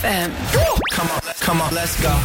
FM. Come on, let's go.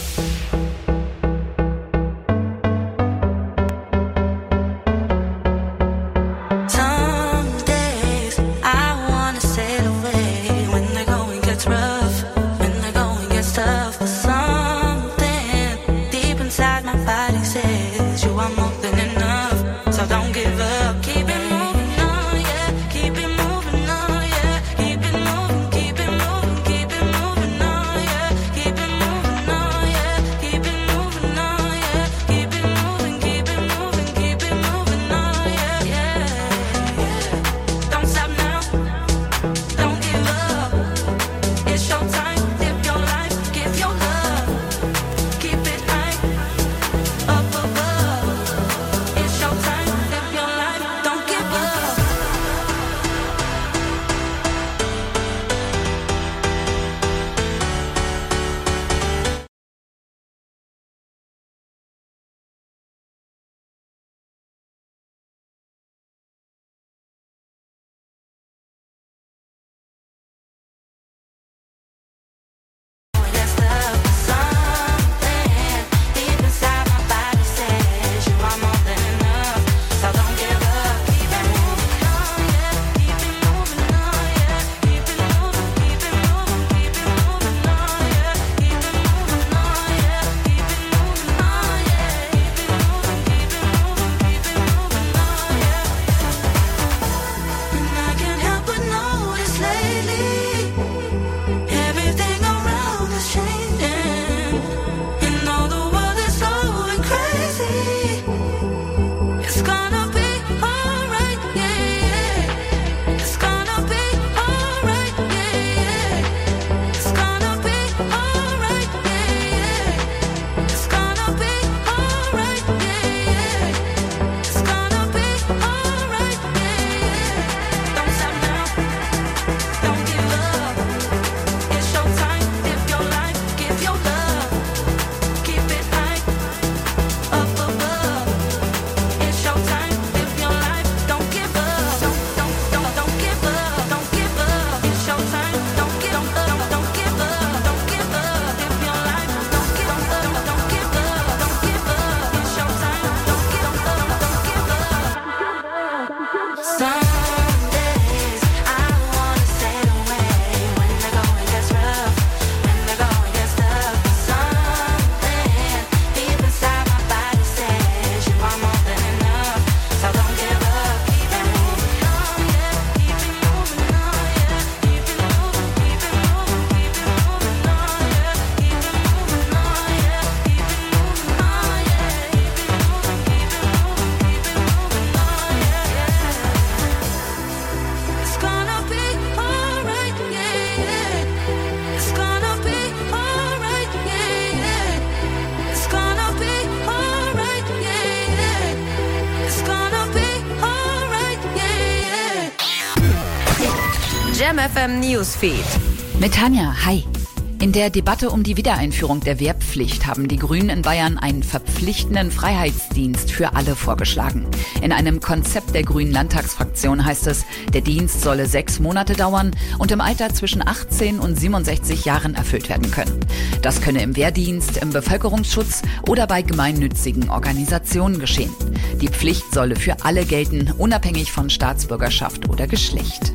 Jam FM Newsfeed. Mit Tanja, hi. In der Debatte um die Wiedereinführung der Wehrpflicht haben die Grünen in Bayern einen verpflichtenden Freiheitsdienst für alle vorgeschlagen. In einem Konzept der Grünen Landtagsfraktion heißt es, der Dienst solle 6 Monate dauern und im Alter zwischen 18 und 67 Jahren erfüllt werden können. Das könne im Wehrdienst, im Bevölkerungsschutz oder bei gemeinnützigen Organisationen geschehen. Die Pflicht solle für alle gelten, unabhängig von Staatsbürgerschaft oder Geschlecht.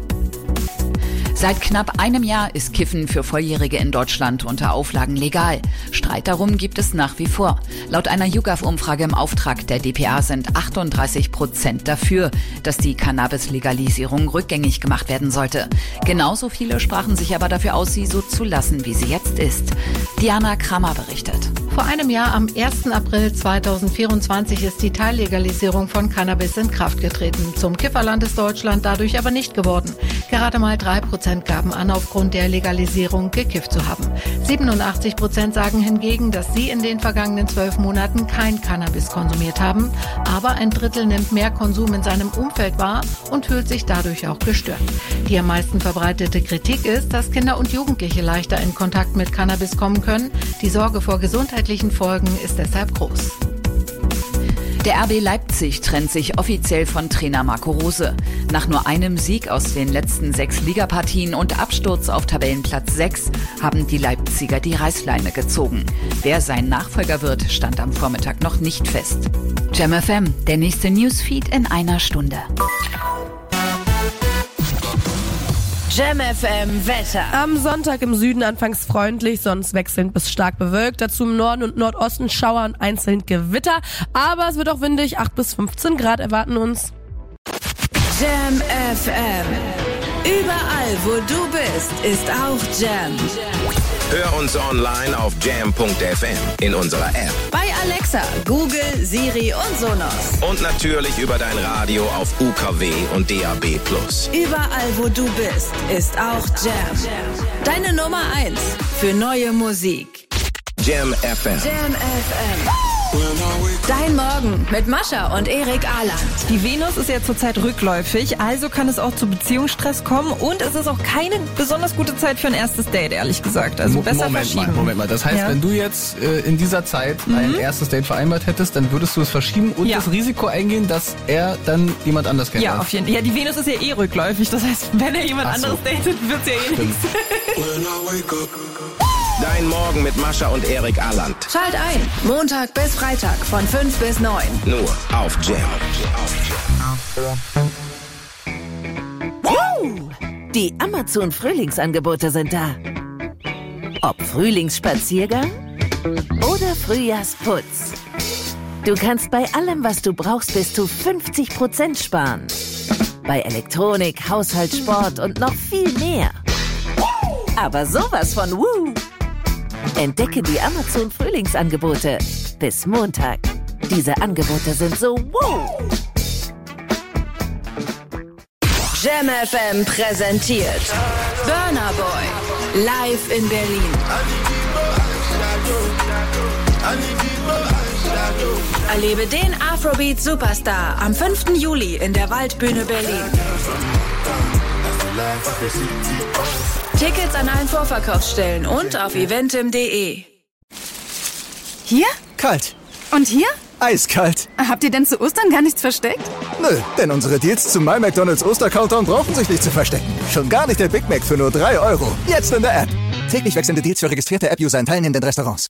Seit knapp einem Jahr ist Kiffen für Volljährige in Deutschland unter Auflagen legal. Streit darum gibt es nach wie vor. Laut einer YouGov-Umfrage im Auftrag der dpa sind 38% dafür, dass die Cannabis-Legalisierung rückgängig gemacht werden sollte. Genauso viele sprachen sich aber dafür aus, sie so zu lassen, wie sie jetzt ist. Diana Kramer berichtet. Vor einem Jahr, am 1. April 2024, ist die Teillegalisierung von Cannabis in Kraft getreten. Zum Kifferland ist Deutschland dadurch aber nicht geworden. Gerade mal 3% gaben an, aufgrund der Legalisierung gekifft zu haben. 87% sagen hingegen, dass sie in den vergangenen 12 Monaten kein Cannabis konsumiert haben. Aber ein Drittel nimmt mehr Konsum in seinem Umfeld wahr und fühlt sich dadurch auch gestört. Die am meisten verbreitete Kritik ist, dass Kinder und Jugendliche leichter in Kontakt mit Cannabis kommen können. Die Sorge vor gesundheitlichen Folgen ist deshalb groß. Der RB Leipzig trennt sich offiziell von Trainer Marco Rose. Nach nur einem Sieg aus den letzten 6 Ligapartien und Absturz auf Tabellenplatz 6 haben die Leipziger die Reißleine gezogen. Wer sein Nachfolger wird, stand am Vormittag noch nicht fest. Jam FM, der nächste Newsfeed in einer Stunde. Jam FM Wetter. Am Sonntag im Süden anfangs freundlich, sonst wechselnd bis stark bewölkt. Dazu im Norden und Nordosten Schauer und einzeln Gewitter. Aber es wird auch windig, 8 bis 15 Grad erwarten uns. Jam FM. Überall, wo du bist, ist auch Jam. Hör uns online auf jam.fm, in unserer App. Bei Alexa, Google, Siri und Sonos. Und natürlich über dein Radio auf UKW und DAB+. Überall, wo du bist, ist auch Jam. Deine Nummer 1 für neue Musik. Jam FM. Jam FM. Dein Morgen mit Mascha und Erik Ahland. Die Venus ist ja zurzeit rückläufig, also kann es auch zu Beziehungsstress kommen und es ist auch keine besonders gute Zeit für ein erstes Date, ehrlich gesagt. Also besser verschieben. Moment mal. Das heißt, wenn du jetzt in dieser Zeit ein erstes Date vereinbart hättest, dann würdest du es verschieben und das Risiko eingehen, dass er dann jemand anders kennenlernt. Ja, auf jeden Fall. Ja, die Venus ist ja eh rückläufig, das heißt, wenn er jemand anderes datet, wird's ja eh nichts. Dein Morgen mit Mascha und Erik Ahland. Schalt ein, Montag bis Freitag von 5 bis 9. Nur auf Jam. Die Amazon-Frühlingsangebote sind da. Ob Frühlingsspaziergang oder Frühjahrsputz. Du kannst bei allem, was du brauchst, bis zu 50% sparen. Bei Elektronik, Haushalt, Sport und noch viel mehr. Aber sowas von Woo! Entdecke die Amazon-Frühlingsangebote bis Montag. Diese Angebote sind so wow! Jam FM präsentiert Burna Boy live in Berlin. Erlebe den Afrobeat-Superstar am 5. Juli in der Waldbühne Berlin. Tickets an allen Vorverkaufsstellen und auf eventim.de. Hier? Kalt. Und hier? Eiskalt. Habt ihr denn zu Ostern gar nichts versteckt? Nö, denn unsere Deals zum My McDonald's Oster-Countdown brauchen sich nicht zu verstecken. Schon gar nicht der Big Mac für nur 3 €. Jetzt in der App. Täglich wechselnde Deals für registrierte App-User in teilnehmenden Restaurants.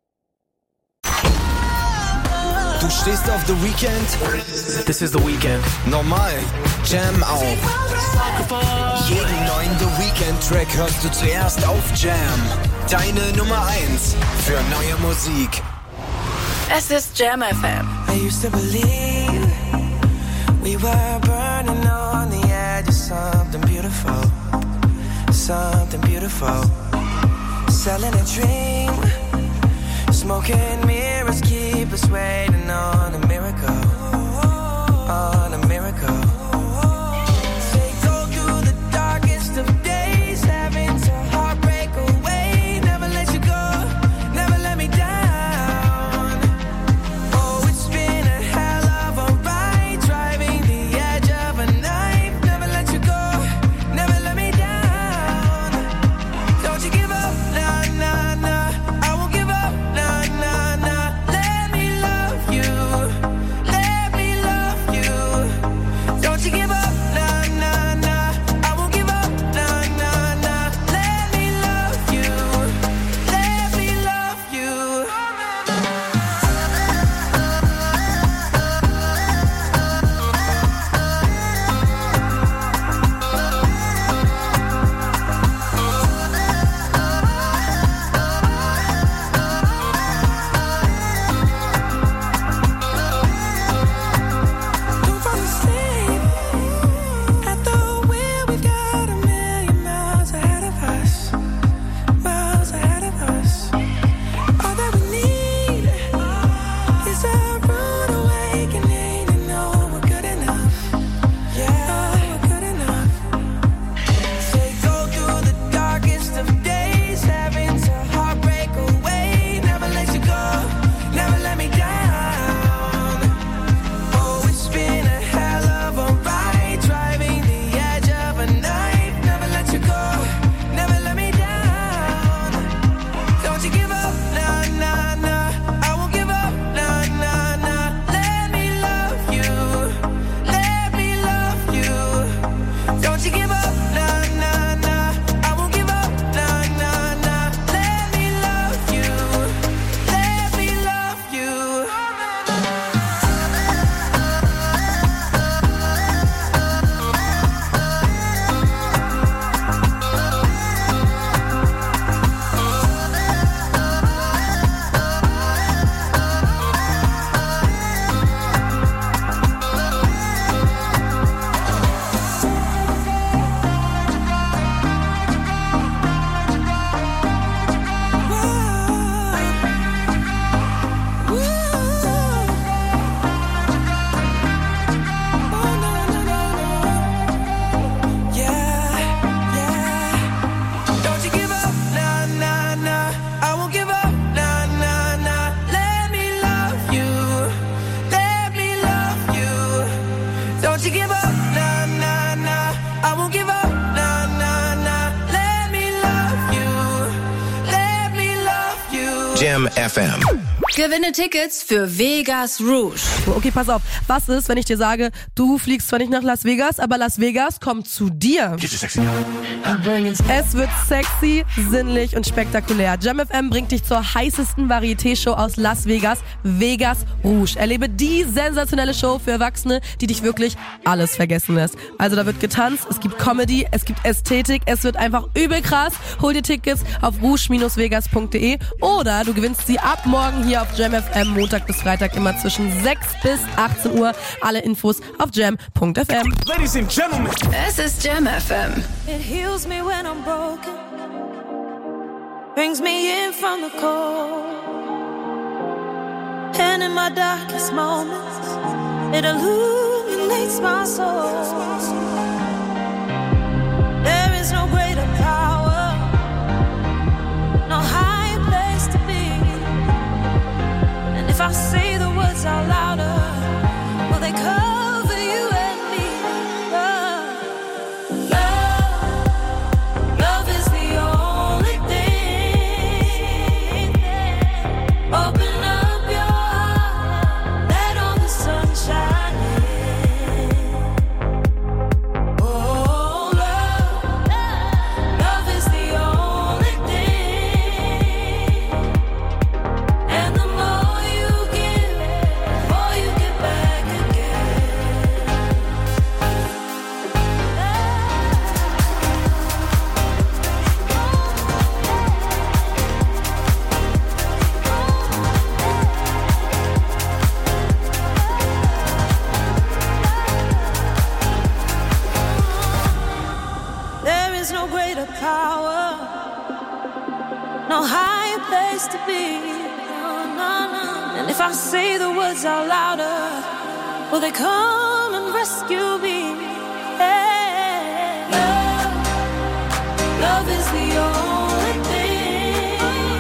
Du stehst auf The Weeknd? This is The Weeknd. Normal. Jam auch. Jeden neuen The Weeknd-Track hörst du zuerst auf Jam. Deine Nummer 1 für neue Musik. Es ist Jam FM. I used to believe we were burning on the edge of something beautiful. Something beautiful. Selling a dream. Smoking mirrors keep us waiting on a miracle. On a miracle. Jam FM. Gewinne Tickets für Vegas Rouge. Okay, pass auf. Was ist, wenn ich dir sage, du fliegst zwar nicht nach Las Vegas, aber Las Vegas kommt zu dir? Es wird sexy, sinnlich und spektakulär. Jam FM bringt dich zur heißesten Varieté-Show aus Las Vegas, Vegas Rouge. Erlebe die sensationelle Show für Erwachsene, die dich wirklich alles vergessen lässt. Also da wird getanzt, es gibt Comedy, es gibt Ästhetik, es wird einfach übel krass. Hol dir Tickets auf rouge-vegas.de oder du gewinnst sie ab morgen hier auf Jam FM, Montag bis Freitag, immer zwischen 6 bis 18 Uhr. Alle Infos auf jam.fm. Ladies and Gentlemen. Es ist Jam FM. It heals me when I'm broken, brings me in from the cold, and in my darkest moments, it illuminates my soul. There is no greater power, no higher place to be, and if I say the words out louder, will they cover you and me? Love is the only thing. Open up your heart, let all the sun shine in. Oh, love is the only thing. And the more you give, the more you get back again. There is no greater power, no higher place to be. And if I say the words out louder, will they come and rescue me? Hey. Love is the only thing.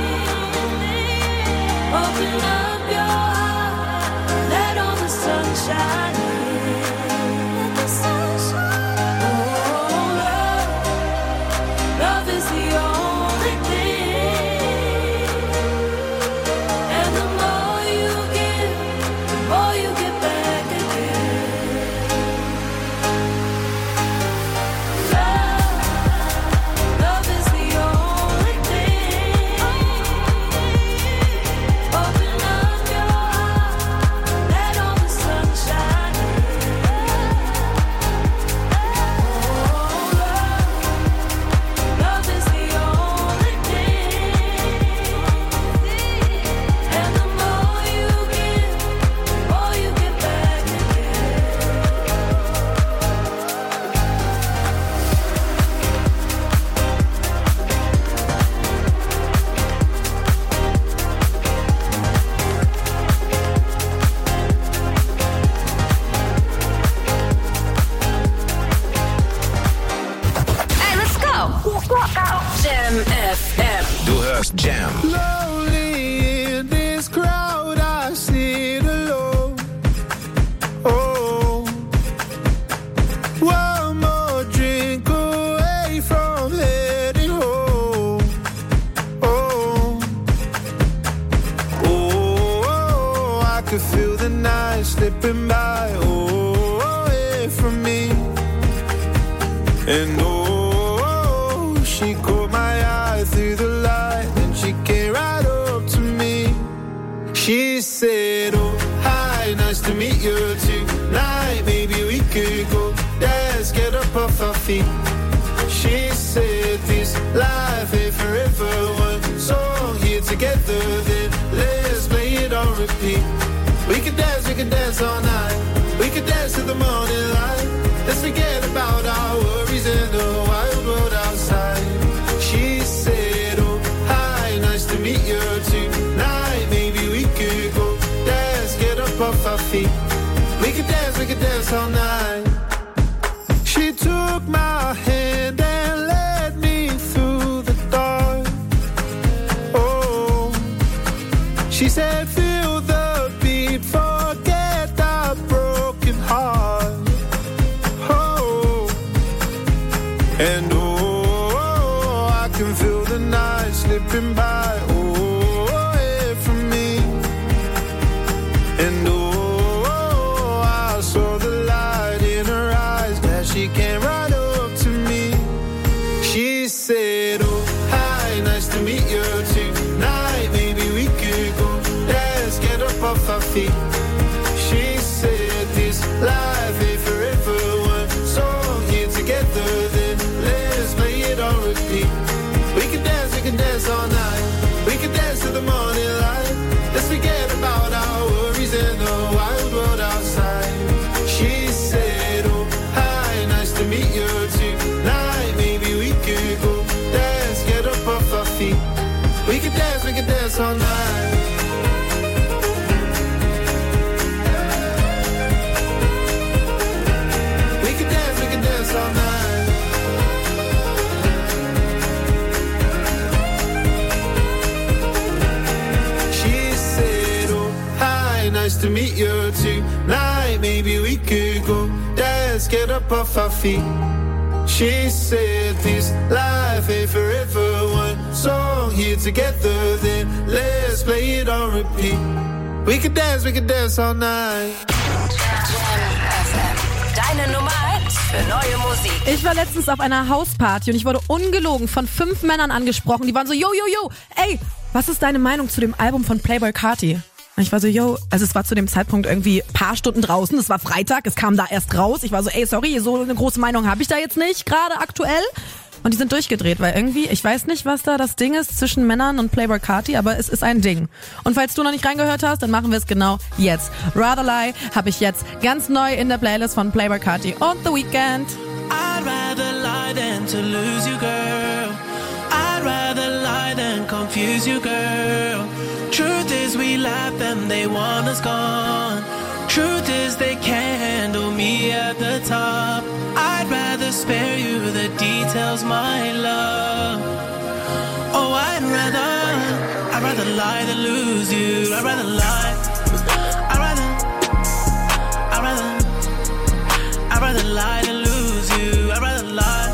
Open up your heart, let all the sun shine in. Let the sun shine. Oh, love is the only thing. And the more you give, the more you get back again. Love is the only thing. Open up your heart, let all the sun shine in. Oh, love is the only thing. And the more you give, the more you get back again. Hey, let's go. Jam FM. Du hörst Jam. Lonely in this crowd, I sit alone. Oh, one more drink away from heading home. Oh, oh, I could feel the night slipping by. Oh, away from me. And oh, she caught my eye through the light, and she came right up to me. She said, oh, hi, nice to meet you tonight. Maybe we could go dance, get up off our feet. She said, this life ain't forever. One song here together, then let's play it on repeat. We could dance all night. We could dance to the morning light. Let's forget about our worries in the wild world outside. She said, oh, hi, nice to meet you tonight. Maybe we could go dance, get up off our feet. We could dance all night. She took my hand and led me through the dark. Oh, she said, feel the beat, forget our broken heart. Oh, and oh, I can feel the night slipping by. Oh, feet. She said this life ain't forever. One song here together, then let's play it on repeat. We can dance all night. We can dance till the morning light. Let's forget about our worries and the wild world outside. She said, oh, hi, nice to meet you tonight. Maybe we could go dance, get up off our feet. We can dance all night. We can dance all night. She said, oh, hi, nice to meet you tonight. Maybe we could go dance, get up off our feet. She said this life ain't forever. One song here together, then let's play it on repeat. We can dance all night. Deine Nummer 1 für neue Musik. Ich war letztens auf einer Hausparty und ich wurde ungelogen von 5 Männern angesprochen. Die waren so, yo, ey, was ist deine Meinung zu dem Album von Playboi Carti? Und ich war so, also es war zu dem Zeitpunkt irgendwie ein paar Stunden draußen, es war Freitag, es kam da erst raus. Ich war so, ey, sorry, so eine große Meinung habe ich da jetzt nicht, gerade aktuell. Und die sind durchgedreht, weil irgendwie, ich weiß nicht, was da das Ding ist zwischen Männern und Playboi Carti, aber es ist ein Ding. Und falls du noch nicht reingehört hast, dann machen wir es genau jetzt. Rather Lie habe ich jetzt ganz neu in der Playlist von Playboi Carti und The Weeknd. I'd rather lie than to lose you, girl. I'd rather lie than confuse you, girl. Truth is we left them, they want us gone. Truth is they can't handle me at the top. I'd rather spare you the details, my love. Oh, I'd rather lie than lose you. I'd rather lie. I'd rather lie than lose you. I'd rather lie.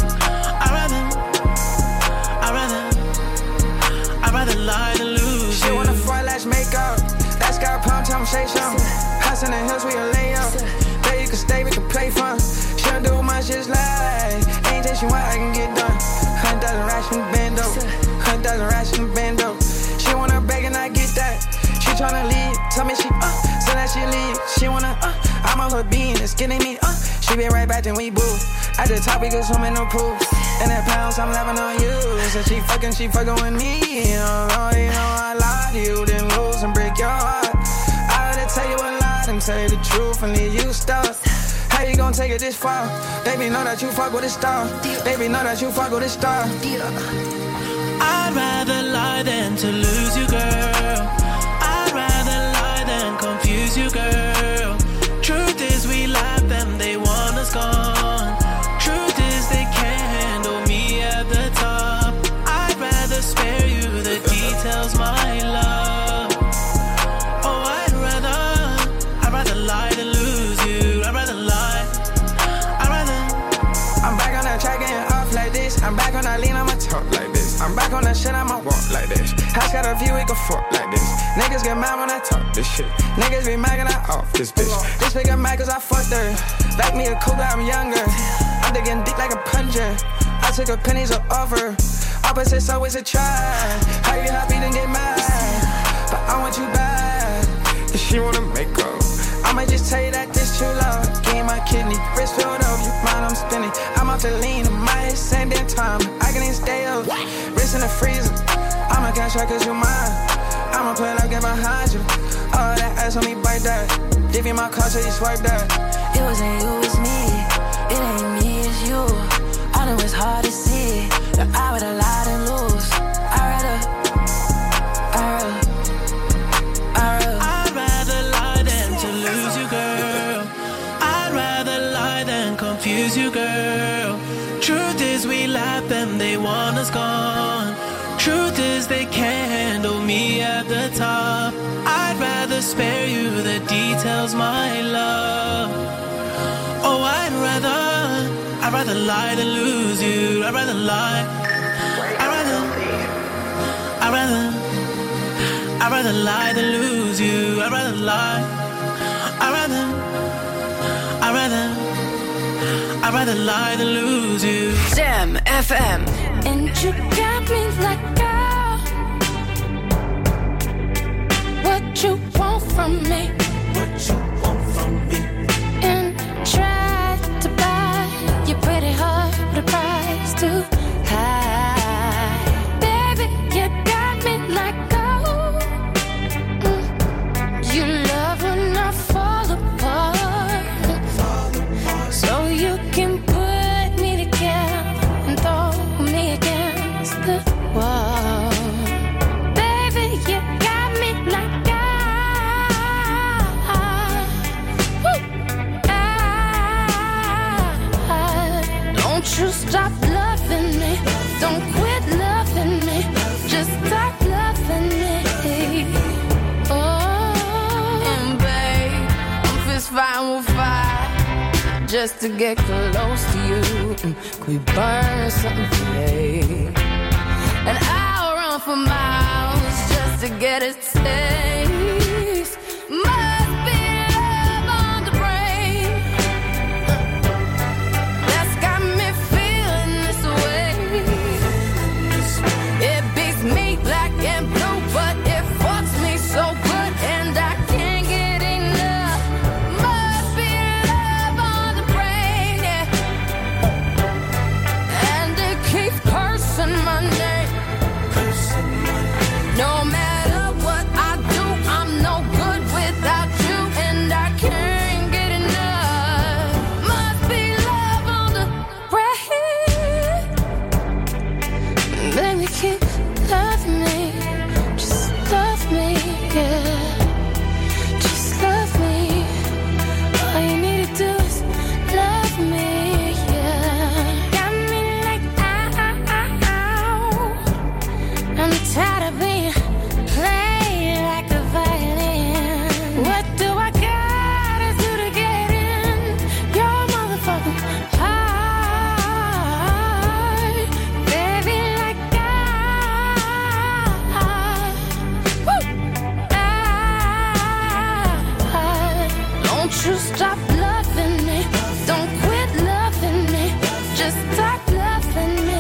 I'd rather lie than lose you. She wanna fry lash makeup. That's got a palm time, say something. House in the hills, we a lay up. There you can stay, we can play fun. She don't do much, just lie. Anything she want, I can get done. 100,000 racks from bando. 100,000 racks from bando. She wanna beg and I get that. She tryna leave, tell me she so that she leave. She wanna I'm on her being, it's getting me She be right back, then we boo. At the top, we go swim in the pool. And that pounds, I'm laughing on you. So she fucking with me. You know I lied to you, then lose and break your heart. I had to tell you a lie and tell you the truth and leave you stuck. How you gonna take it this far? Baby, know that you fuck with a star. Baby, know that you fuck with a star. I'd rather lie than to lose you, girl. I'd rather lie than confuse you, girl. Truth is we left them, they want us gone. Truth is they can't handle me at the top. I'd rather spare you the details, my love. Oh, I'd rather lie than lose you. I'd rather lie. I'm back on that track getting off like this. I'm back on that lean, I'ma talk like this. I'm back on that shit, I'ma walk like this. House got a view, we can fuck like this. Niggas get mad when I talk this shit. Niggas be mad when I off this bitch. This nigga mad cause I fucked her. Like me a cougar, I'm younger. I'm digging deep like a plunger. I took a pennies of offer. Opposites always a try. How you happy then get mad? But I want you back. If she wanna make up, I might just tell you that this too loud. Give my kidney, wrist filled up, you mind I'm spinning. I'm off the lean, my head sending time. I can even stay up, wrist in the freezer. I'ma cash out cause you mine. I'ma play like get behind you. All that ass on me, bite that. Give you my card so you swipe that. It wasn't you, it's me. It ain't me, it's you. I know it's hard to see that I would have lied and lose. I'd rather lie than to lose you, girl. I'd rather lie than confuse you, girl. Truth is we left them, they want us gone. Truth is they can't handle me at the top. I'd rather spare you the details, my love. Oh, I'd rather lie than lose you. I'd rather lie. I'd rather lie than lose you. I'd rather lie. I'd rather lie than lose you. Jam FM. And you got me like, girl, what you want from me. What you want from me? And try to buy your pretty heart with a price too high. Baby, you got me like gold. You love when I fall apart. So you can put me together and throw me against the wall. Baby, you got me like don't you stop loving me. Don't quit loving me. Just stop loving me. Oh, and babe, I'm fist fighting with fire just to get close to you. Could we burn something today? And I'll run for miles just to get a taste. Must be love on the brain that's got me feeling this way. It beats me black and blue, but it fucks me so good, and I can't get enough. Must be love on the brain, yeah. And it keeps cursing my name. No matter what I do, I'm no good without you, and I can't get enough. Must be love on the brain. Baby, keep loving me. Just love me, yeah. Just love me. All you need to do is love me, yeah. Got me like ow. I'm tired of being played like a violin. What do I gotta do to get in your motherfucking heart? Baby, like don't you stop loving me. Don't quit loving me. Just stop loving me.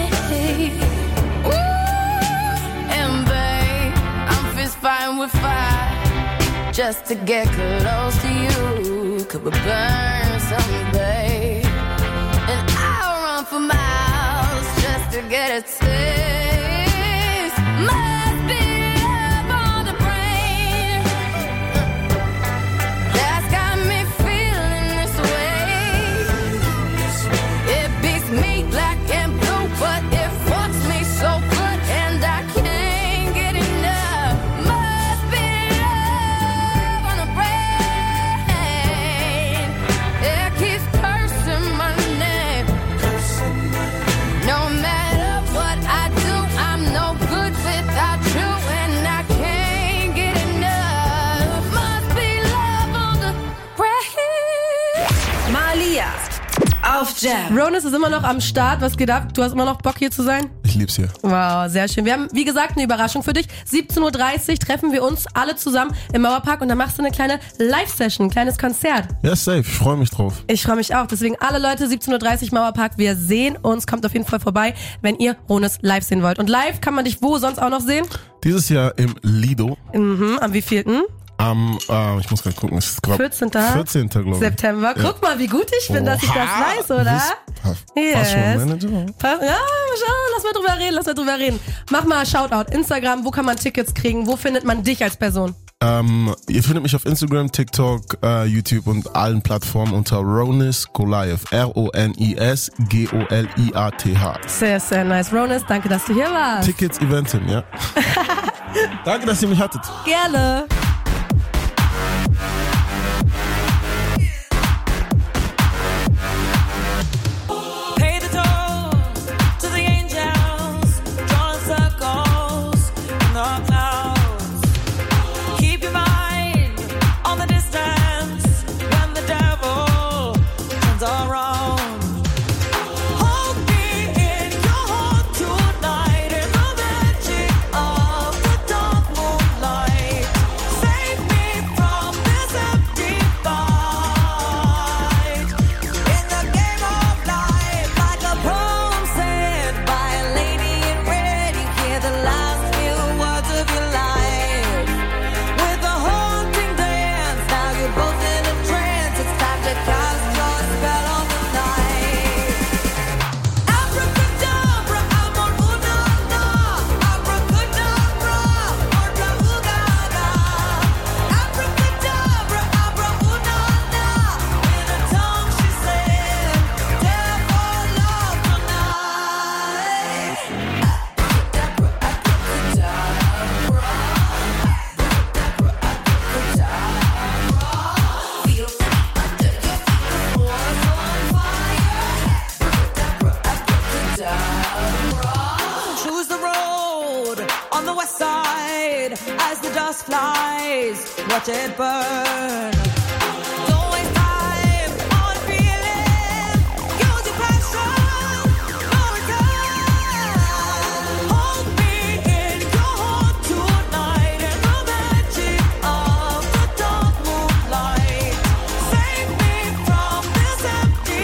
Ooh, and babe, I'm fist fighting with fire just to get close to you. Could we burn something, babe? And I'll run for miles just to get a taste. Must be love on the brain that's got me feeling this way. It beats me black and blue, but it fucks me so good, and I can't get enough. Must be love on the brain. It keeps cursing my name. No matter what I do, I'm no good without you, and I can't get enough. Must be love on the brain. Malia auf Jam. Ronis ist immer noch am Start. Was geht ab? Du hast immer noch Bock, hier zu sein? Ich lieb's hier. Wow, sehr schön. Wir haben, wie gesagt, eine Überraschung für dich. 17.30 Uhr treffen wir uns alle zusammen im Mauerpark und dann machst du eine kleine Live-Session, ein kleines Konzert. Ja, safe. Ich freue mich drauf. Ich freue mich auch. Deswegen alle Leute, 17.30 Uhr Mauerpark. Wir sehen uns. Kommt auf jeden Fall vorbei, wenn ihr Ronis live sehen wollt. Und live kann man dich wo sonst auch noch sehen? Dieses Jahr im Lido. Am wievielten? Ich muss gerade gucken, es ist gerade 14. glaube ich. September. Ja. Guck mal, wie gut ich bin, dass ich das weiß, oder? Fast schon Manager. Ja, lass mal drüber reden. Mach mal Shoutout. Instagram, wo kann man Tickets kriegen? Wo findet man dich als Person? Ihr findet mich auf Instagram, TikTok, YouTube und allen Plattformen unter Ronis Goliath. RONIS GOLIATH. Sehr, sehr nice. Ronis, danke, dass du hier warst. Tickets, Eventim, ja. Danke, dass ihr mich hattet. Gerne. Pay the toll to the angels, drawing circles in the clouds. Keep your mind on the distance when the devil turns around. Hold me in your heart tonight in the magic of the dark moonlight. it as the dust flies. Watch it burn. Don't waste time on feeling. Use your passion. No return. Hold me in your heart tonight in the magic of the dark moonlight. Save me from this empty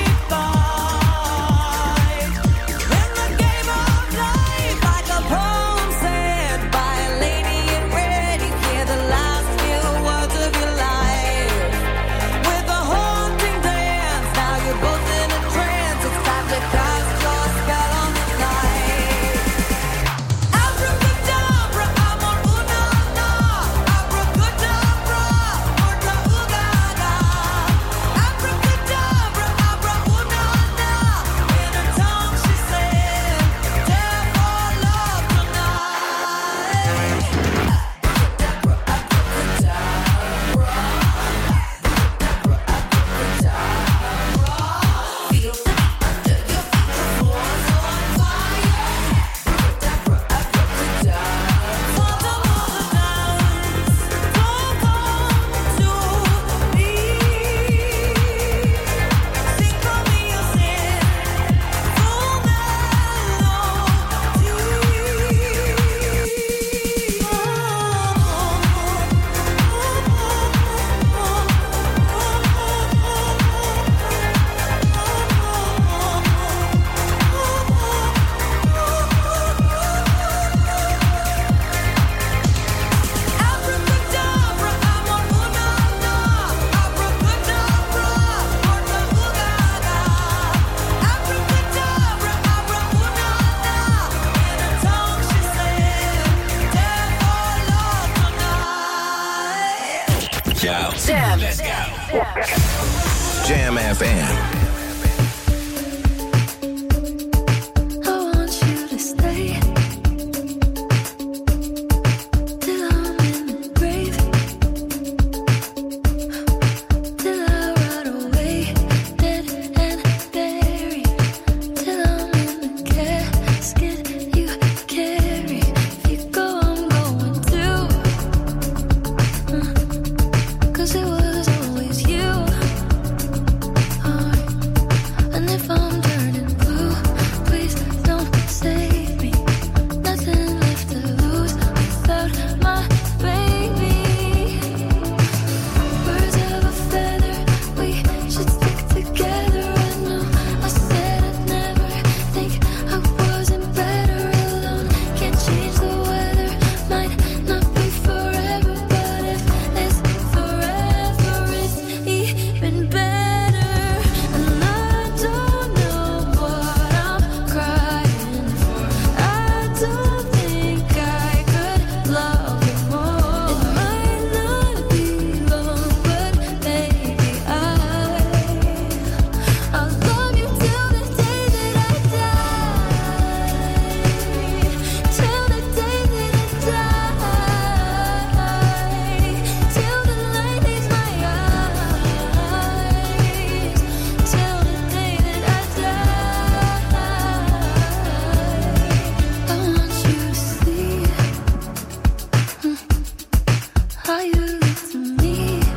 fight. In the game of life, like a poem said by a lady in red, you hear the last few words of your life. With a haunting dance, now you're both in a trance. It's time to cast your spell on the night. Abracadabra, amor una-na. Abracadabra, orta ugaga. Abracadabra, abra una-na. In her tongue she said, "Dare for love tonight." Jam. Let's go. Jam FM. I want you to stay till I'm in the grave, till I rot away, dead and buried, till I'm in the casket you carry. If you go, I'm going too. 'Cause it was always you. And if I'm turning blue, please don't save me. Nothing left to lose without my baby. Birds of a feather, we should stick together. I know I said I'd never think I wasn't better alone. Can't change the weather, might not be forever, but if it's forever, it's even better. And I don't know what I'm crying for. I don't think I could love you more. It might not be long, but maybe I'll love you till the day that I die. Till the day that I die. Till the light leaves my eyes. Till the day that I die. I want you to see how you look to me.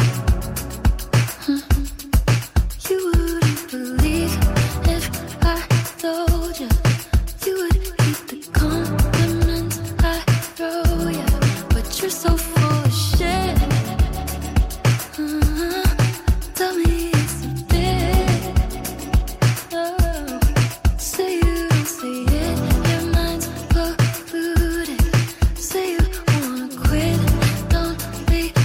You wouldn't believe if I told you. You would hate the compliments I throw you. But you're so full of shit. Tell me it's a bit. Say you don't see it. Your mind's polluted. Say you wanna quit. Don't be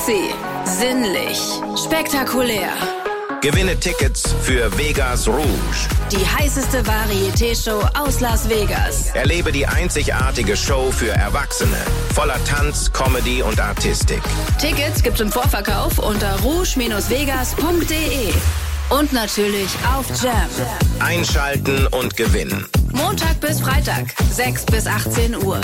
Sexy, sinnlich, spektakulär. Gewinne Tickets für Vegas Rouge. Die heißeste Varieté-Show aus Las Vegas. Erlebe die einzigartige Show für Erwachsene. Voller Tanz, Comedy und Artistik. Tickets gibt's im Vorverkauf unter rouge-vegas.de. Und natürlich auf Jam. Einschalten und gewinnen. Montag bis Freitag, 6 bis 18 Uhr.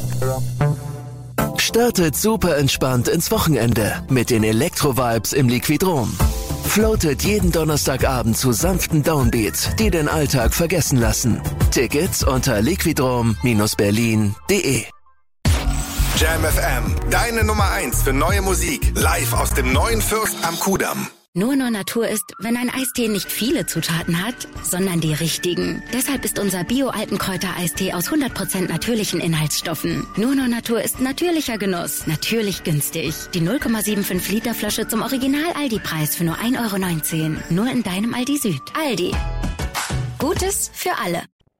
Startet super entspannt ins Wochenende mit den Elektro-Vibes im Liquidrom. Floatet jeden Donnerstagabend zu sanften Downbeats, die den Alltag vergessen lassen. Tickets unter liquidrom-berlin.de. Jam FM, deine Nummer 1 für neue Musik. Live aus dem neuen Fürst am Kudamm. Nur Natur ist, wenn ein Eistee nicht viele Zutaten hat, sondern die richtigen. Deshalb ist unser Bio-Altenkräuter-Eistee aus 100% natürlichen Inhaltsstoffen. Nur Natur ist natürlicher Genuss, natürlich günstig. Die 0,75 Liter Flasche zum Original-Aldi-Preis für nur 1,19 €. Nur in deinem Aldi Süd. Aldi. Gutes für alle.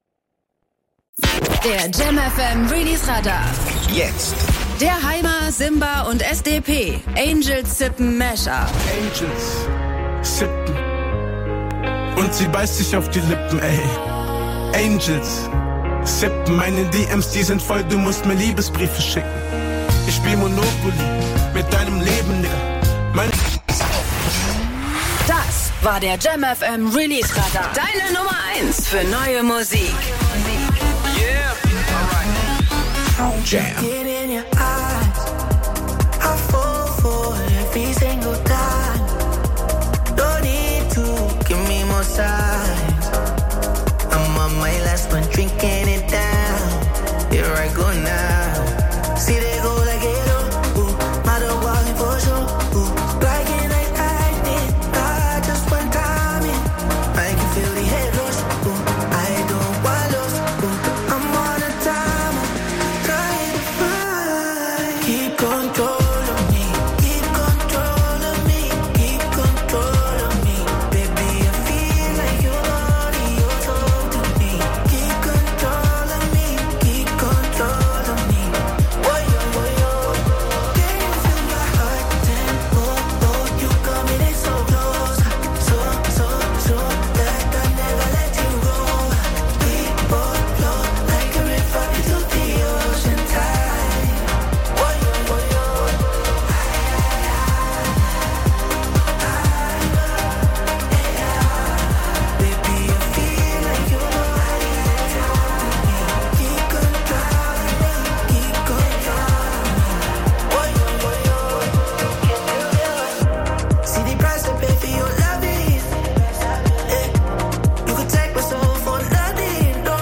Der Jam FM Release Radar. Jetzt. Der Heimer, Simba und SDP. Angels Sippen Mashup. Angels sippen. Und sie beißt sich auf die Lippen, ey. Angels sippen. Meine DMs, die sind voll, du musst mir Liebesbriefe schicken. Ich spiel Monopoly mit deinem Leben, Nigga. Das war der Jam FM Release Radar. Deine Nummer 1 für neue Musik. Jam. Get in your eyes. I fall for every single time. Don't need to give me more signs. I'm on my last one, drinking it down. Here I go now. See they go like it my dog walking for sure. Like it like lightning. I just one time in. I can feel the head rush. I don't want lost. I'm on a time. Keep control of me, keep control of me, keep control of me. Baby, I feel like your body, your soul to me. Keep control of me, keep control of me. Boy, yo, boy, yo. Can you feel my heart tempo? Oh, you coming in so close, so that I never let you go. We both flow like a river into the ocean tide. Boy, yo, boy, yo. Baby, I feel like your body is on me. Keep control of me, keep control of me. Boy, yo, boy, yo. Can you feel it? See the price I pay for your love is. You could take my soul for nothing, no.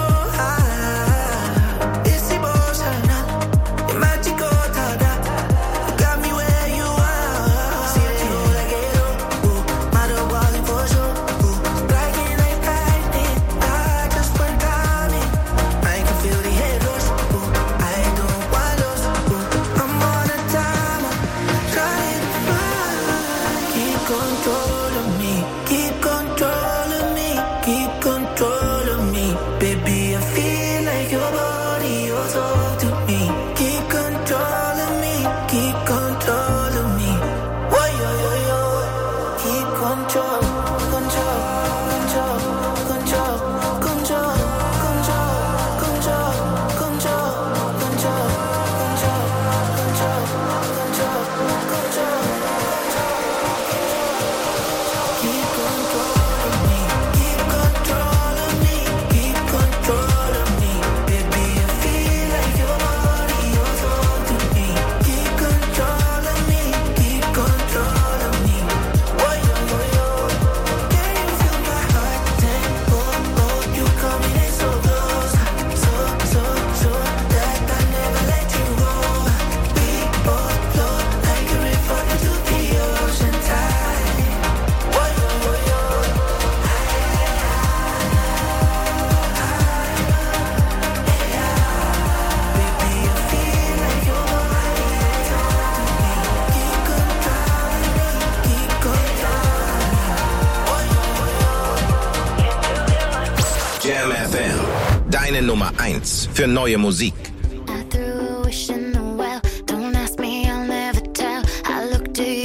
It's emotional, it's magical, tada. You got me where you are. See that you go like it, my dog walking for sure. Like it like lightning, I just one time in. I can feel the head rush. I don't want lost. I'm on a timer, trying to find. Keep control of me, keep control of me, keep control of me. Baby, I feel like your body, your soul to me. Keep control of me, keep control of me. Whoa, yo, yo, yo. Keep control, control, control, control, control, control, control, control, control, control, control, control, Keep control of me, keep control of me, keep control of me. Baby, I feel like your body, your soul to me. Keep control of me, keep control of me. Boy, yo, yo, yo. Can you feel my heart tempo? Oh, you coming in so close, so that I never let you go. We both flow like a river into the ocean tide. Boy, yo, yo, yo. Baby, I feel like your body is on me. Keep control of me, keep control of me. Boy, yo, yo, yo. Jam FM. Deine Nummer 1 für neue Musik. I threw a wish in the well. Don't ask me, I'll never tell. I looked to you.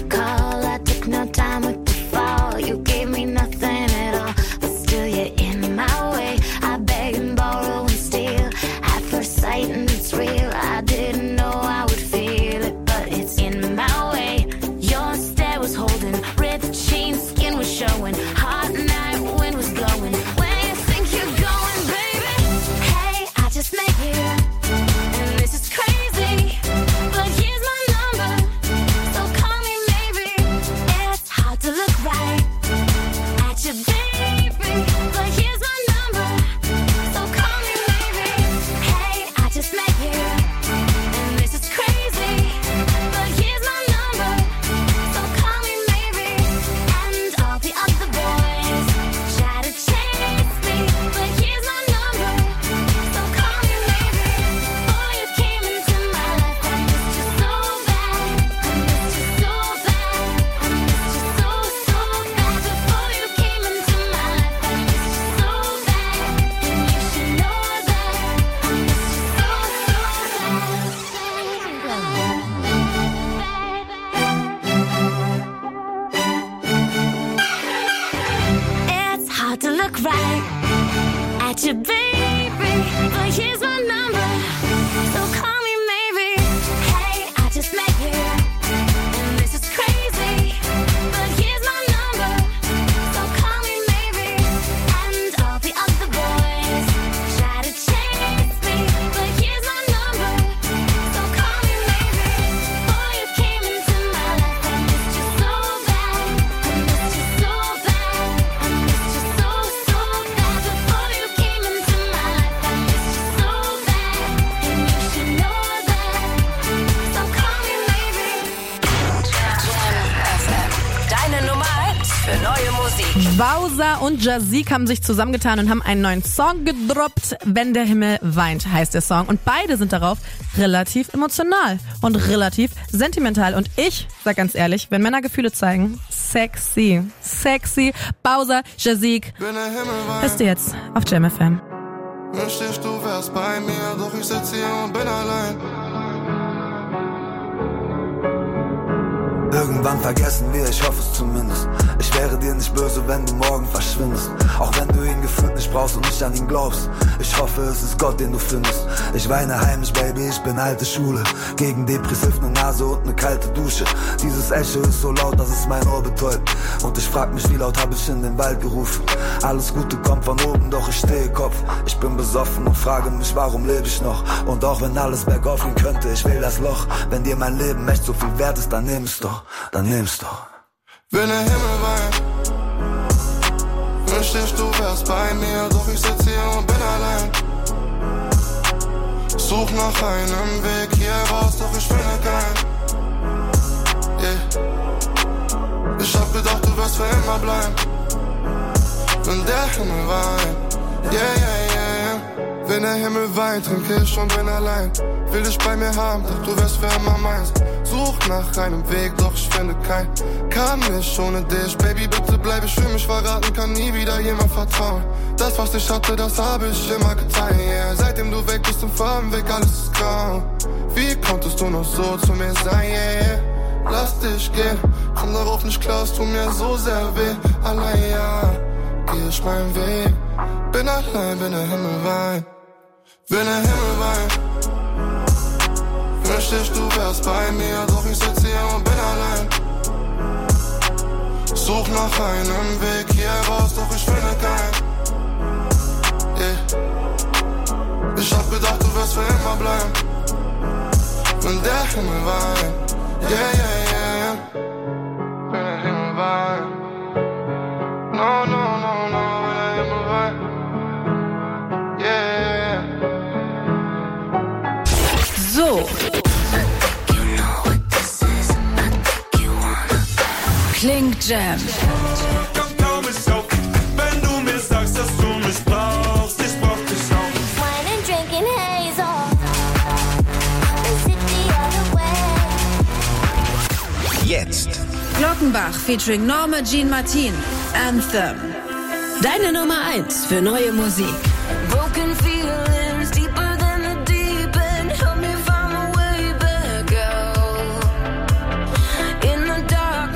call. I took no time with the fall. You gave me nothing at all, but still you're in my way. I beg and borrow and steal at first sight, and it's real. I didn't know I would feel it, but it's in my way. Your stare was holding, ripped jeans, skin was showing. Hot night, wind was blowing. Where you think you're going, baby? Hey, I just met you, and this is crazy, but here's my number, so call me maybe. It's hard to look right at you, baby, but here's my number, so call me maybe. Hey, I just met you, and this is crazy, but here's my number, so call me maybe. And all the other boys try to chase me, but here's my number, so call me maybe. Before you came into my life, I missed you so bad. I missed you so bad. I missed you so, so bad. Before you came into my life, I missed you so bad. And you should know that I missed you so, It's hard to look right at you, baby, but here's my number, so call me maybe. Hey, I just met you, and this is crazy, but here's my number, so call me maybe. And all the other boys try to chase me, but here's my number, so call me maybe. Before you came into my life, I missed you so bad. I missed you so bad. I missed you so, so bad. Before you came into my life, I missed you so bad. And you should know that, so call me maybe. Deine Nummer 1 für neue Musik. Bowser und Jazik haben sich zusammengetan und haben einen neuen Song gedroppt. Wenn der Himmel weint, heißt der Song. Und beide sind darauf relativ emotional und relativ sentimental. Und ich sag ganz ehrlich, wenn Männer Gefühle zeigen, sexy. Sexy. Bowser, Jazik. Hörst du jetzt auf Jam FM. Wünschte ich, du wärst bei mir, doch ich sitz hier und bin allein. Irgendwann vergessen wir, ich hoffe es zumindest. Ich wäre dir nicht böse, wenn du morgen verschwindest. Auch wenn du ihn gefühlt nicht brauchst und nicht an ihn glaubst. Ich hoffe, es ist Gott, den du findest. Ich weine heimisch, Baby, ich bin alte Schule. Gegen depressiv ne Nase und ne kalte Dusche. Dieses Echo ist so laut, dass es mein Ohr betäubt. Und ich frag mich, wie laut hab ich in den Wald gerufen. Alles Gute kommt von oben, doch ich stehe Kopf. Ich bin besoffen und frage mich, warum lebe ich noch? Und auch wenn alles bergauf gehen könnte, ich will das Loch. Wenn dir mein Leben echt so viel wert ist, dann nimm's doch. Dann nimm's doch. Wenn der Himmel weint, wünschte ich, du wärst bei mir, doch ich sitz hier und bin allein. Such nach einem Weg hier raus, doch ich finde keinen. Yeah. Ich hab gedacht, du wirst für immer bleiben. Wenn der Himmel weint, yeah, yeah, yeah. Wenn der Himmel weint, trinke ich und bin allein. Will dich bei mir haben, doch du wirst für immer meins. Such nach einem Weg, doch ich finde keinen. Kann nicht ohne dich, Baby, bitte bleib, ich will mich verraten, kann nie wieder jemand vertrauen. Das, was ich hatte, das habe ich immer getan, yeah. Seitdem du weg bist im Farbenweg, alles ist grau. Wie konntest du noch so zu mir sein, yeah. Lass dich gehen, komm darauf nicht klar, es tut mir so sehr weh. Allein, ja, geh ich meinen Weg. Bin allein, wenn der Himmel weint. Wenn der Himmel weint, wünschte ich, du wärst bei mir, doch ich sitz hier und bin allein. Such nach einem Weg hier raus, doch ich finde keinen. Yeah. Ich hab gedacht, du wirst für immer bleiben. Wenn der Himmel weint, yeah, yeah, yeah. Wenn der Himmel weint, no, no, no, no, wenn der Himmel weint, yeah. So. Klingt Jam. Komm kaum ist auf, wenn du mir sagst, dass du mich brauchst, ich brauch dich auch. Wine and drinking haze on. Let's sit the other way. Jetzt. Glockenbach featuring Norma Jean Martin. Anthem. Deine Nummer 1 für neue Musik. Broken feelings deeper than the deep end. Help me find my way back out. In the dark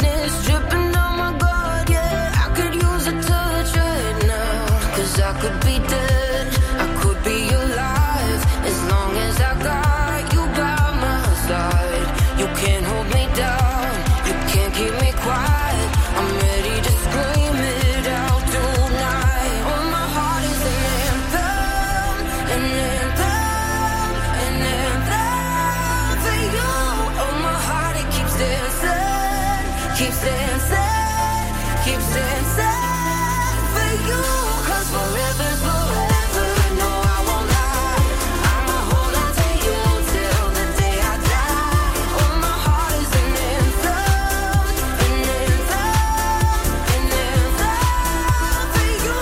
keeps dancing, keeps dancing for you. 'Cause forever, forever, no, I won't lie. I'ma hold on to you till the day I die. Oh, my heart is an anthem, an anthem, an anthem for you.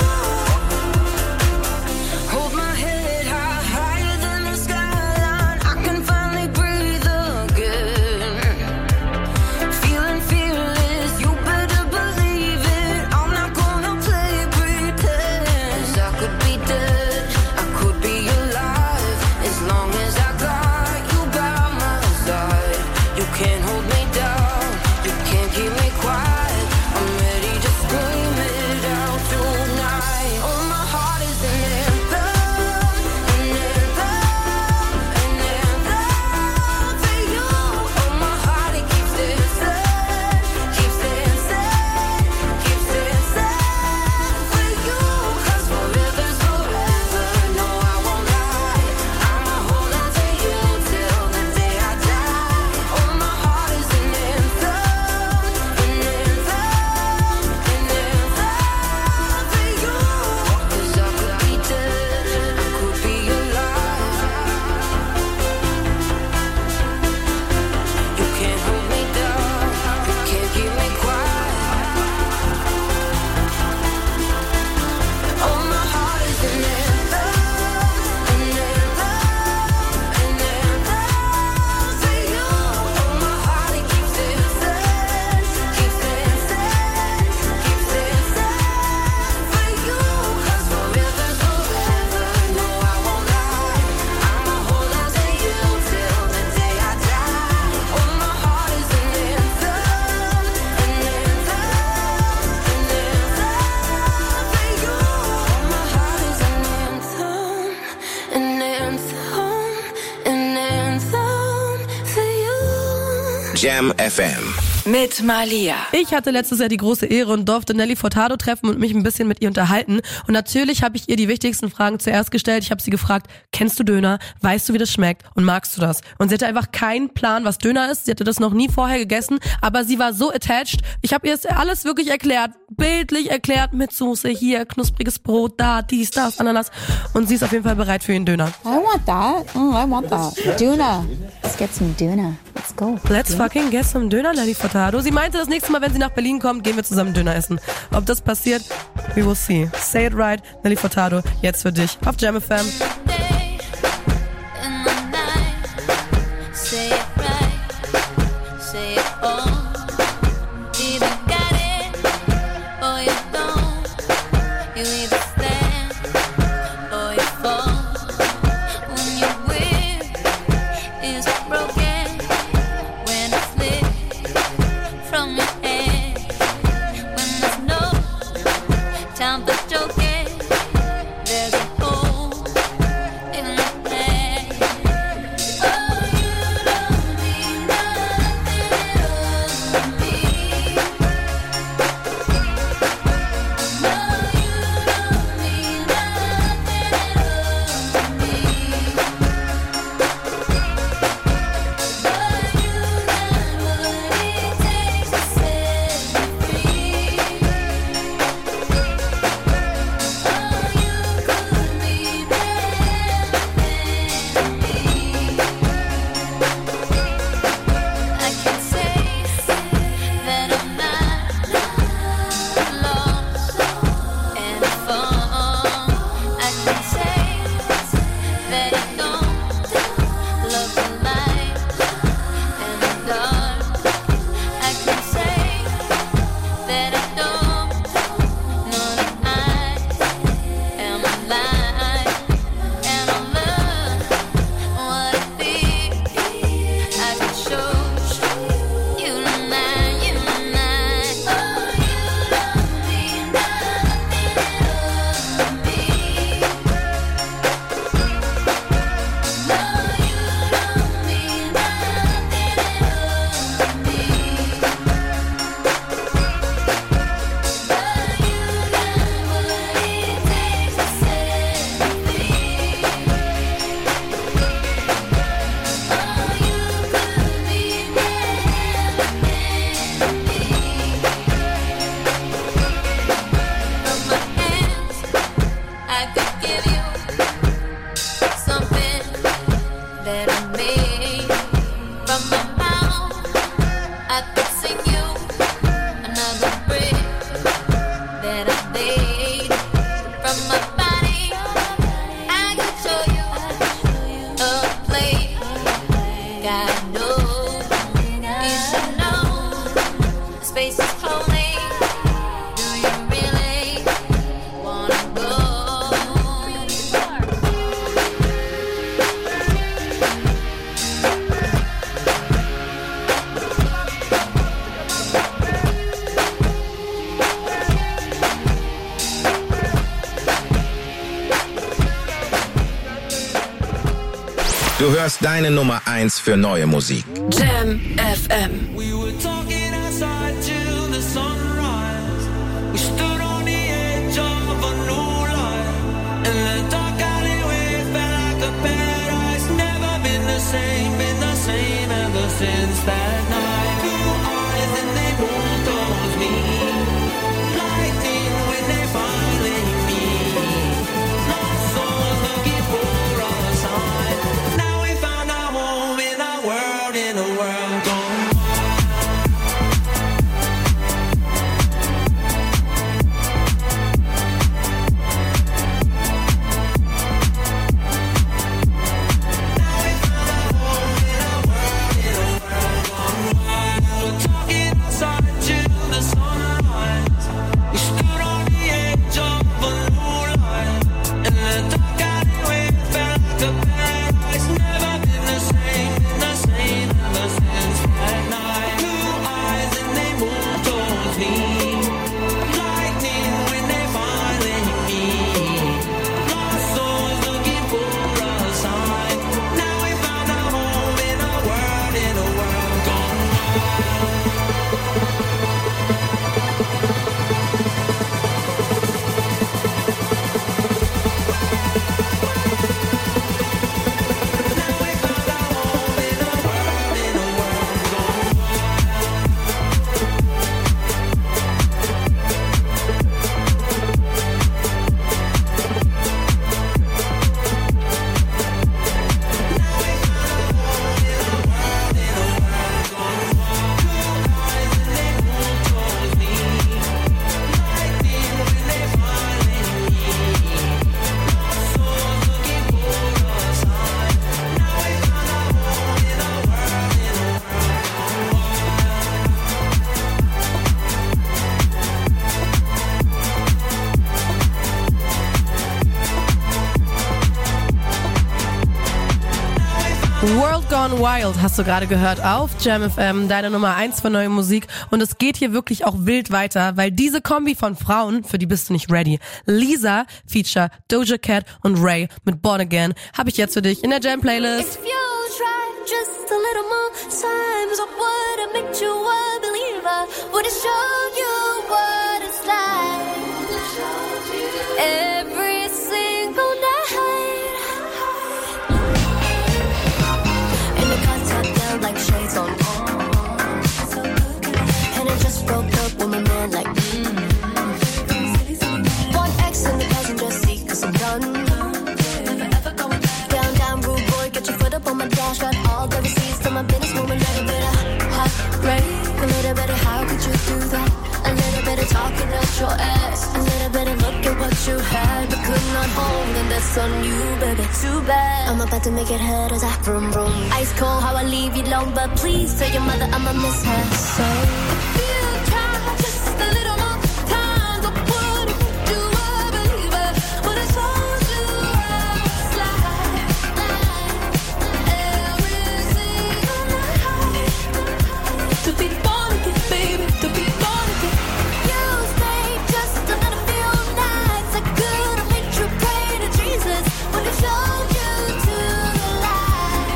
Hold my head high, higher than the skyline. I can finally breathe again. Feeling fearless, you better believe it. I'm not gonna play pretend. 'Cause I could be dead, I could be alive. As long as I got you by my side. You can't hold me down, you can't keep me quiet. I'm ready to scream it out tonight. Oh, my heart is an anthem, an anthem, an anthem for you. Oh, my heart, it keeps dancing, keeps dancing, keeps dancing for you. 'Cause forever's forever, no, I won't lie. I'ma hold on to you till the day I die. Oh, my heart is an anthem, an anthem, an anthem for you. 'Cause I could be dead, I could be alive. You can't hold me down, you can't keep me quiet. Oh, my heart is an anthem, an anthem, an anthem for you. Oh, my heart, it keeps dancing, keeps dancing, keeps dancing for you. 'Cause forever's forever, no, I won't lie. I'ma hold on to you till the day I die. Oh, my heart is an anthem, an anthem, an anthem for you. Oh, my heart is an anthem, an anthem, an anthem for you. Jam FM. Mit Malia. Ich hatte letztes Jahr die große Ehre und durfte Nelly Furtado treffen und mich ein bisschen mit ihr unterhalten. Und natürlich habe ich ihr die wichtigsten Fragen zuerst gestellt. Ich habe sie gefragt, kennst du Döner? Weißt du, wie das schmeckt? Und magst du das? Und sie hatte einfach keinen Plan, was Döner ist. Sie hatte das noch nie vorher gegessen, aber sie war so attached. Ich habe ihr das alles wirklich erklärt, bildlich erklärt, mit Soße, hier, knuspriges Brot, da, dies, das, Ananas. Und sie ist auf jeden Fall bereit für ihren Döner. I want that. I want that. Döner. Let's get some Döner. Let's go. Let's fucking get some Döner, Nelly Furtado. Sie meinte, das nächste Mal, wenn sie nach Berlin kommt, gehen wir zusammen Döner essen. Ob das passiert, we will see. Say it right, Nelly Furtado, jetzt für dich auf Jam FM. Say it right, say it all. Either got it or you don't. You either stand or you fall. When your will is broken, when it slips from your hand, when there's no time for joking, there's a hole face is holy. Do you really wanna go? Du hörst deine Nummer 1 für neue Musik. Jam FM. We were talking outside till the sunrise. We stood on the edge of a new life. And the dark alleyway felt like a paradise. Never been the same ever since that night. Blue eyes and they moved towards me. Lightning when they finally meet. Lost souls looking for a sign. Now we found our home in a world gone World Gone Wild hast du gerade gehört auf Jam FM, deine Nummer 1 für neue Musik. Und es geht hier wirklich auch wild weiter, weil diese Kombi von Frauen, für die bist du nicht ready. Lisa, Feature, Doja Cat und Ray mit Born Again, habe ich jetzt für dich in der Jam Playlist. If you try just a little more times, I would've made you a believer. Would've showed you what it's like. Every single night. And the contact down like shades on. And it just broke up with my man like One X in the passenger seat, 'cause I'm done. Down, rude boy, get your foot up on my dash. Got all the receipts for my business, move a little bit of heartbreak. A little bit of how could you do that? A little bit of talking out your ass. A little bit of look at what you had, but could not hold, and that's on you, baby. Too bad. I'm about to make it hurt as I vroom vroom. Ice cold, how I leave you alone, but please tell your mother I'ma miss her. So if you try just a little more time, I would've made you a believer. Would've told you I was like every single night. To be born again, baby, to be born again. You stayed just a little few nights. I could've made you pray to Jesus. Would've showed you to the light.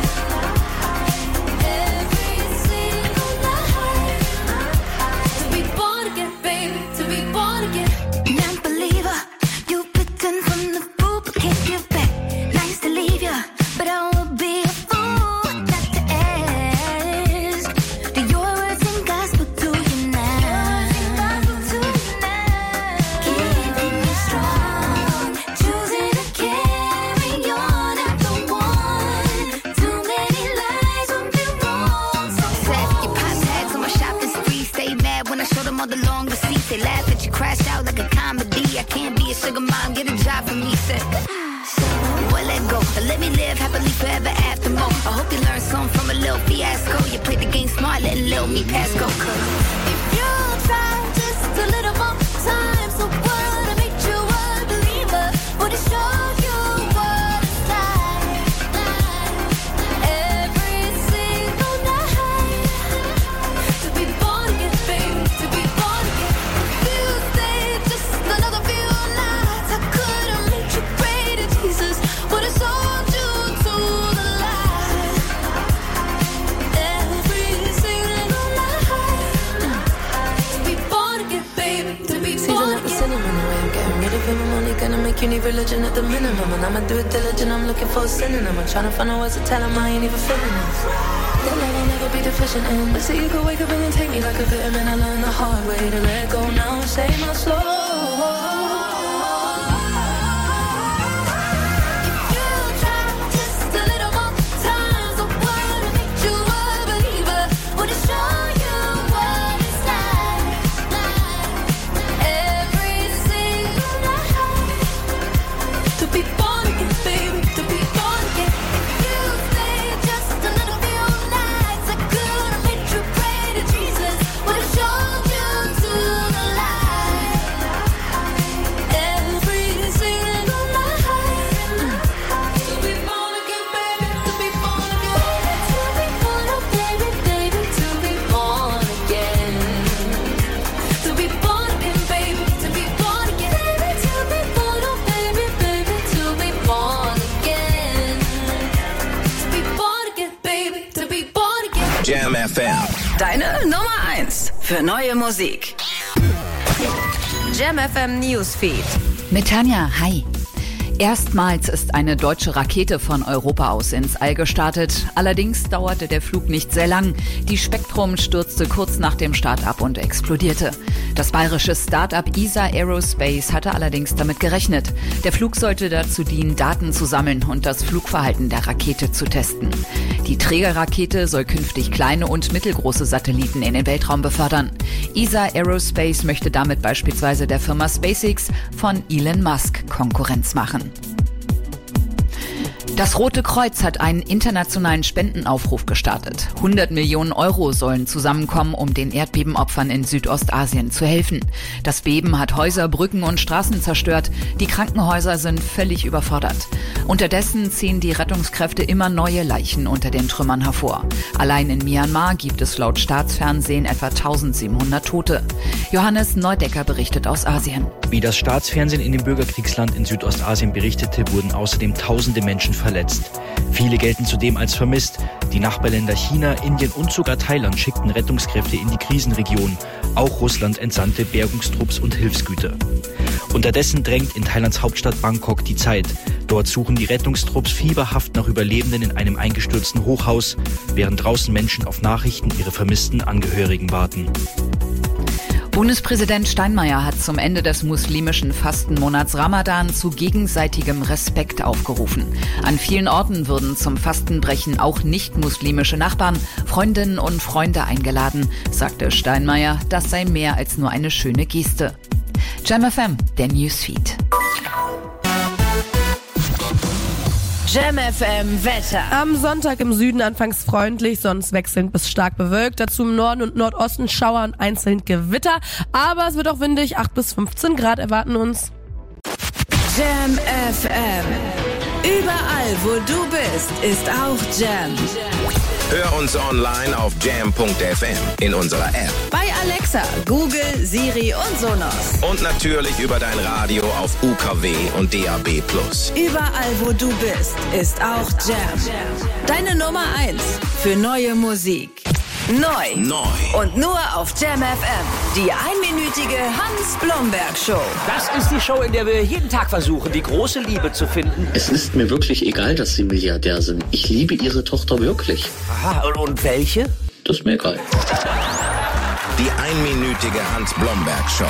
Every single night. To be born again, baby, to be born again. Non-believer, you've bitten from the fruit but can't give back. Nice to leave ya, but I would be a fool not to ask. Do your words and gospel to you now? Keeping you strong, choosing to carry on after one. Too many lies would be wrong. So Set your pop tags on my shopping spree. Stay mad when I show them all the long receipts. They laugh at you, crash out like a comedy. I can't be a sugar mom, get a job for me. Said, boy, let go. Let me live happily forever after more. I hope you learn something from a little fiasco. You played the game smart, letting little me pass go. 'Cause if you pay my money, gonna make you need religion at the minimum. And I'ma do it diligent, I'm looking for a synonym. I'm trying to find out words to tell him I ain't even feeling this. That love I'll never be deficient in. But see, you could wake up and then take me like a vitamin. I learned the hard way to let go now and save my soul. Jam FM. Deine Nummer 1 für neue Musik. Jam FM Newsfeed. Mit Tanja, hi. Erstmals ist eine deutsche Rakete von Europa aus ins All gestartet. Allerdings dauerte der Flug nicht sehr lang. Die Spektrum stürzte kurz nach dem Start ab und explodierte. Das bayerische Start-up ESA Aerospace hatte allerdings damit gerechnet. Der Flug sollte dazu dienen, Daten zu sammeln und das Flugverhalten der Rakete zu testen. Die Trägerrakete soll künftig kleine und mittelgroße Satelliten in den Weltraum befördern. ESA Aerospace möchte damit beispielsweise der Firma SpaceX von Elon Musk Konkurrenz machen. Das Rote Kreuz hat einen internationalen Spendenaufruf gestartet. 100 Millionen Euro sollen zusammenkommen, um den Erdbebenopfern in Südostasien zu helfen. Das Beben hat Häuser, Brücken und Straßen zerstört. Die Krankenhäuser sind völlig überfordert. Unterdessen ziehen die Rettungskräfte immer neue Leichen unter den Trümmern hervor. Allein in Myanmar gibt es laut Staatsfernsehen etwa 1700 Tote. Johannes Neudecker berichtet aus Asien. Wie das Staatsfernsehen in dem Bürgerkriegsland in Südostasien berichtete, wurden außerdem tausende Menschen verletzt. Viele gelten zudem als vermisst. Die Nachbarländer China, Indien und sogar Thailand schickten Rettungskräfte in die Krisenregion. Auch Russland entsandte Bergungstrupps und Hilfsgüter. Unterdessen drängt in Thailands Hauptstadt Bangkok die Zeit. Dort suchen die Rettungstrupps fieberhaft nach Überlebenden in einem eingestürzten Hochhaus, während draußen Menschen auf Nachrichten ihrer vermissten Angehörigen warten. Bundespräsident Steinmeier hat zum Ende des muslimischen Fastenmonats Ramadan zu gegenseitigem Respekt aufgerufen. An vielen Orten würden zum Fastenbrechen auch nicht-muslimische Nachbarn, Freundinnen und Freunde eingeladen, sagte Steinmeier, das sei mehr als nur eine schöne Geste. Jam FM, der Newsfeed. Jam FM Wetter. Am Sonntag im Süden anfangs freundlich, sonst wechselnd bis stark bewölkt. Dazu im Norden und Nordosten Schauer und einzeln Gewitter. Aber es wird auch windig, 8 bis 15 Grad erwarten uns. Jam FM. Überall, wo du bist, ist auch Jam. Hör uns online auf jam.fm in unserer App. Bei Alexa, Google, Siri und Sonos. Und natürlich über dein Radio auf UKW und DAB+. Überall, wo du bist, ist auch Jam. Deine Nummer 1 für neue Musik. Neu. Und nur auf Jam FM. Die einminütige Hans-Blomberg-Show. Das ist die Show, in der wir jeden Tag versuchen, die große Liebe zu finden. Es ist mir wirklich egal, dass Sie Milliardär sind. Ich liebe Ihre Tochter wirklich. Aha, und welche? Das ist mir egal. Die einminütige Hans-Blomberg-Show.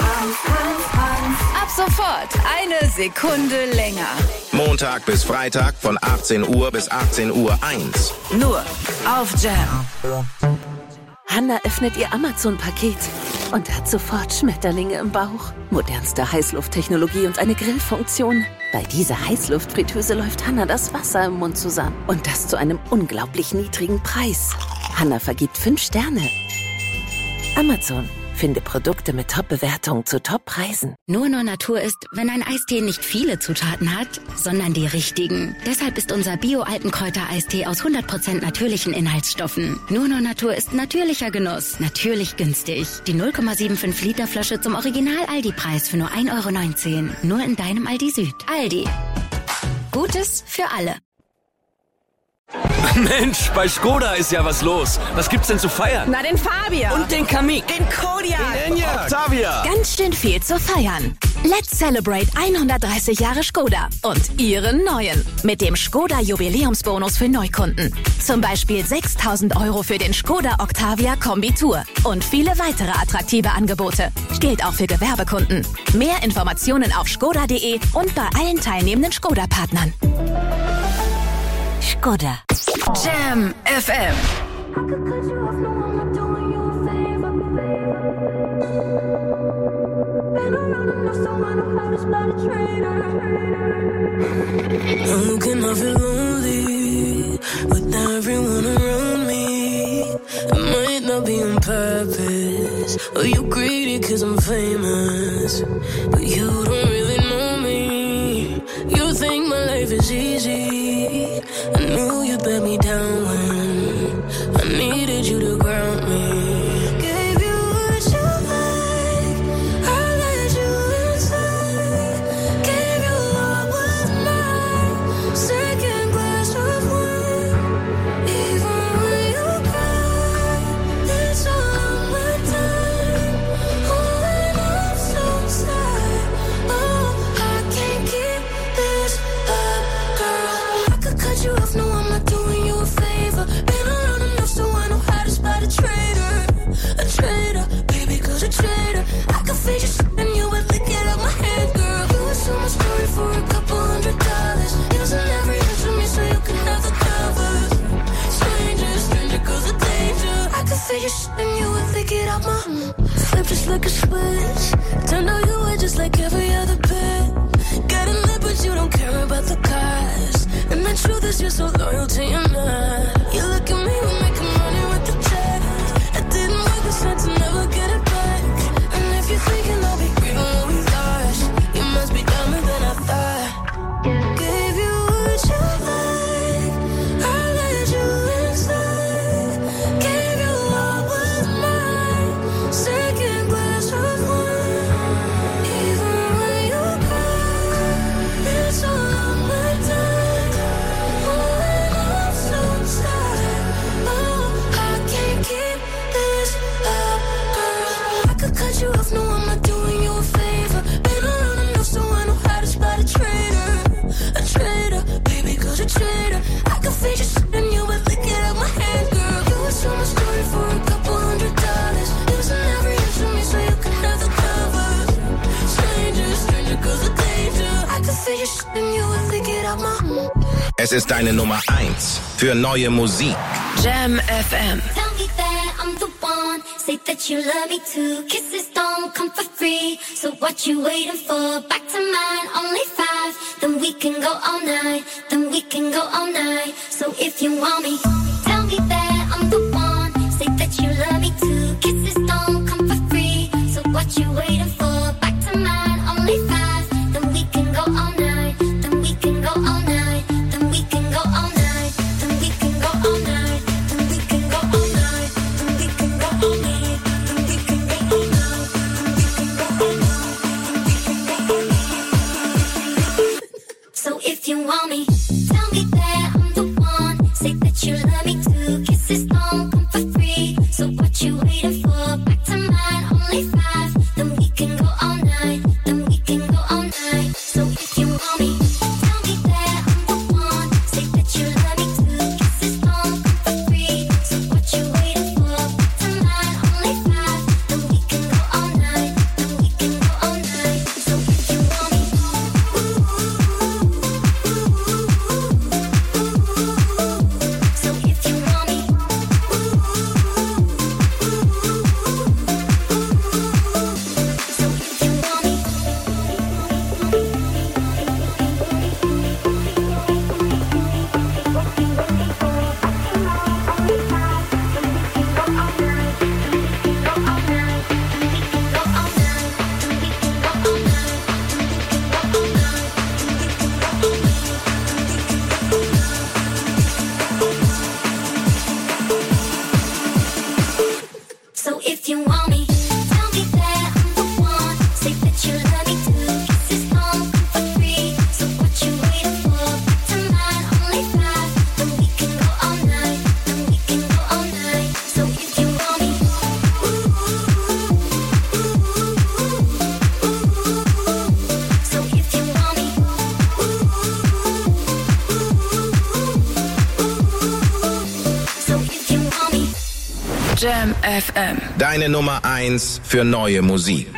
Ab sofort eine Sekunde länger. Montag bis Freitag von 18 Uhr bis 18:01 Uhr. Nur auf Jam. Hanna öffnet ihr Amazon-Paket und hat sofort Schmetterlinge im Bauch. Modernste Heißlufttechnologie und eine Grillfunktion. Bei dieser Heißluftfritteuse läuft Hanna das Wasser im Mund zusammen. Und das zu einem unglaublich niedrigen Preis. Hanna vergibt 5 Sterne. Amazon. Finde Produkte mit Top-Bewertungen zu Top-Preisen. Nur Natur ist, wenn ein Eistee nicht viele Zutaten hat, sondern die richtigen. Deshalb ist unser Bio-Altenkräuter-Eistee aus 100% natürlichen Inhaltsstoffen. Nur Natur ist natürlicher Genuss, natürlich günstig. Die 0,75 Liter Flasche zum Original-Aldi-Preis für nur 1,19 €. Nur in deinem Aldi Süd. Aldi. Gutes für alle. Mensch, bei Skoda ist ja was los. Was gibt's denn zu feiern? Na, den Fabia. Und den Kamiq. Den Kodiaq. Den Enyaq. Octavia. Ganz schön viel zu feiern. Let's celebrate 130 Jahre Skoda und ihren neuen. Mit dem Skoda Jubiläumsbonus für Neukunden. Zum Beispiel 6.000 € für den Skoda Octavia Kombi Tour. Und viele weitere attraktive Angebote. Gilt auch für Gewerbekunden. Mehr Informationen auf skoda.de und bei allen teilnehmenden Skoda-Partnern. Skoda. Jam FM. I'm looking, I feel lonely with everyone around me. It might not be on purpose, or you greedy cause I'm famous, but you don't really know me. You think my life is easy. I knew you'd let me down when I needed you to ground me. Gave you what you like, I let you inside. Gave you what was mine, second glass of wine. Even when you cry, it's all my time. Oh, and I'm so sad. Oh, I can't keep this up, girl. I could cut you off, no, I'm not doing you a favor. Been around enough so I know how to spot a traitor. A traitor, baby, cause a traitor. I could fade your shit and you would lick it out my hand, girl. You would sell my story for a couple $100. Using every inch of me so you can have the covers. Stranger, cause a danger. I could fade your shit and you would lick it out my flip just like a switch. Turned out you were just like every other bit. Got a lip but you don't care about the cost. And the truth is you're so loyal to your man. You look at me, we're making money with the check. I didn't work this hard to never get it back. And if you're thinking I'll be grieving what we lost, you must be dumber than I thought. Gave you what you like, I let you inside. Gave you what was mine, second glass of wine. Even when you cry, it's all on my time. Oh, and I'm so tired. Oh, I can't keep this up, girl. I could cut you off, no, I'm not doing you a favor. Been around enough so I know how to spot a traitor. A traitor, baby, cause a traitor. I could fade your shit and you would lick it out my hand, girl. You would sell my story for a couple $100. Using every inch of me so you can have the covers. Stranger, cause a danger. I could fade your shit and you would lick it out my Es ist deine Nummer 1 für neue Musik. Jam FM. Tell me that I'm the one. Say that you love me too. Kisses don't come for free. So what you waiting for? Back to mine, only 5. Then we can go all night. Then we can go all night. So if you want me, tell me that I'm the one. Say that you love me too. Kisses don't come for free. So what you waiting for? Back to mine, only 5. Then we can go all night. Then we can go all night. Then we can go all night. Then we can go all night. Then we can go all night. Then we can go all night. Then we can go all night. Then we can go all night. So if you want me, tell me that I'm the one. Say that you love me too. Kisses don't come for free. So what you waiting for? Back to mine, only 5. Then we can go FM. Deine Nummer 1 für neue Musik.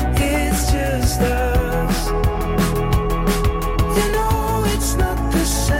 The